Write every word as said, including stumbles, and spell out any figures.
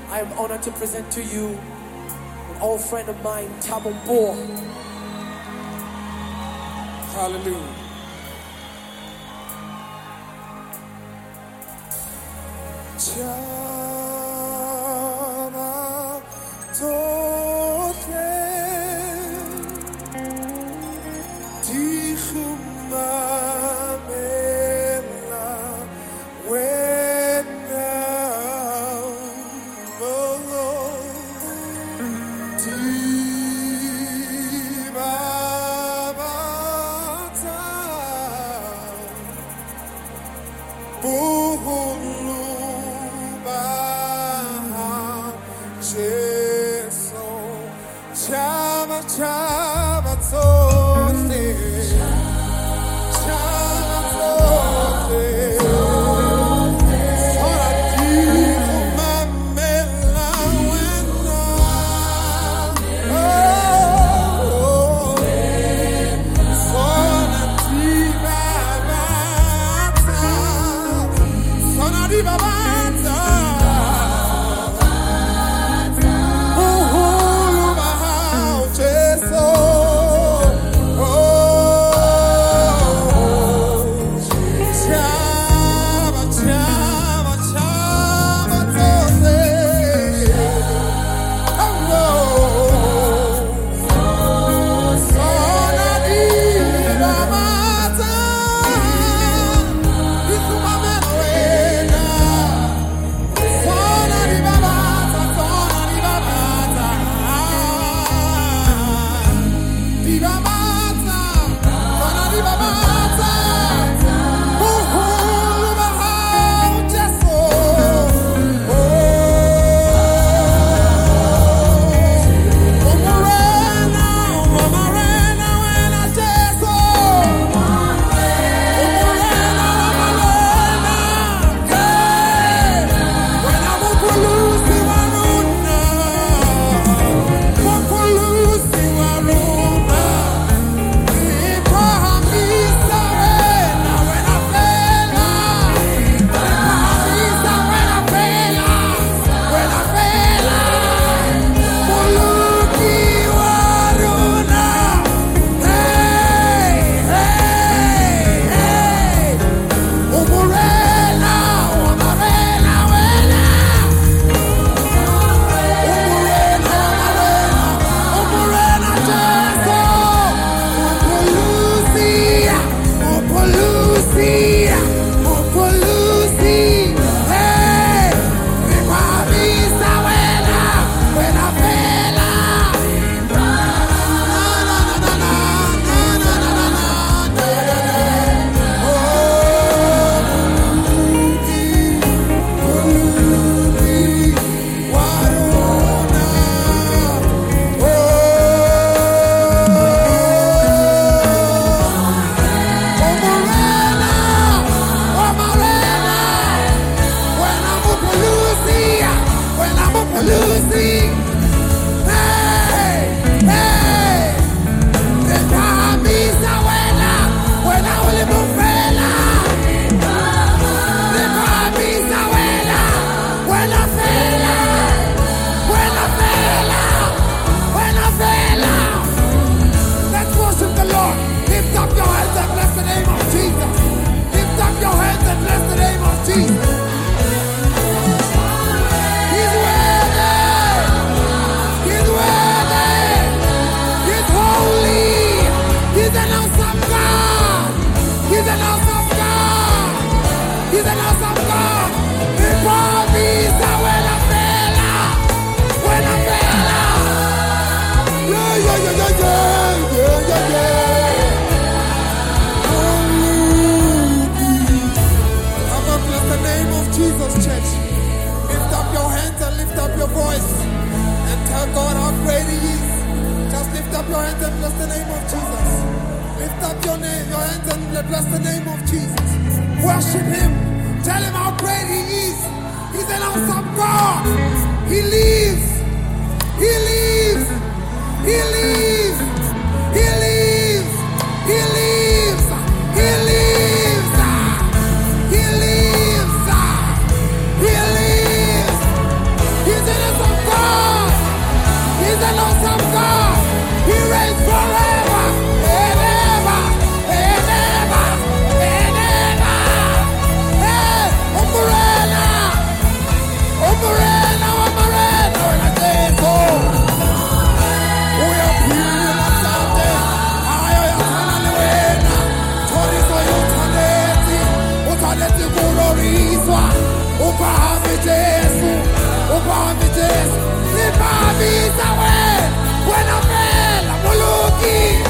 I am honored to present to you an old friend of mine, Thabo Mbua. Hallelujah. Chama tote tichumamela wena molo tibabata buhulu Chama, chama, tote, chama, tote, ora dico mamela wena, oh, sona di babata, sona di babata. Bless the name of Jesus. Worship him. Tell him how great he is. He's an awesome God. He lives. He lives. He lives. He lives. He lives. He lives. He lives. He lives. He's an Upami Jesu, upami Jesu, ipami zawe, wena mela muluki.